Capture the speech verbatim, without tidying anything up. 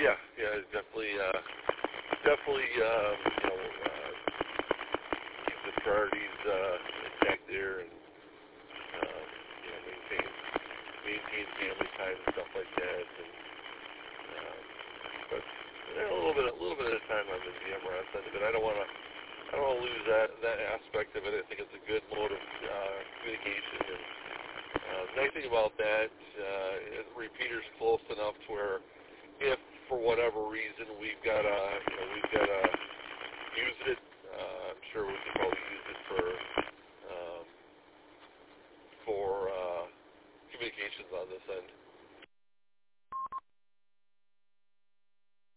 Yeah, yeah, definitely, uh, definitely, um, you know, uh, keep the priorities uh, intact there, and um, you know, maintain maintain family time and stuff like that. And um, but you know, a little bit, a little bit at a time on the G M R S end of it. I don't want to, I don't want to lose that that aspect of it. I think it's a good mode of uh, communication. And uh, the nice thing about that, uh, is the repeater's close enough to where, if for whatever reason we've got to, you know, we've got to use it, uh, I'm sure we could probably use it for um, for uh, communications on this end.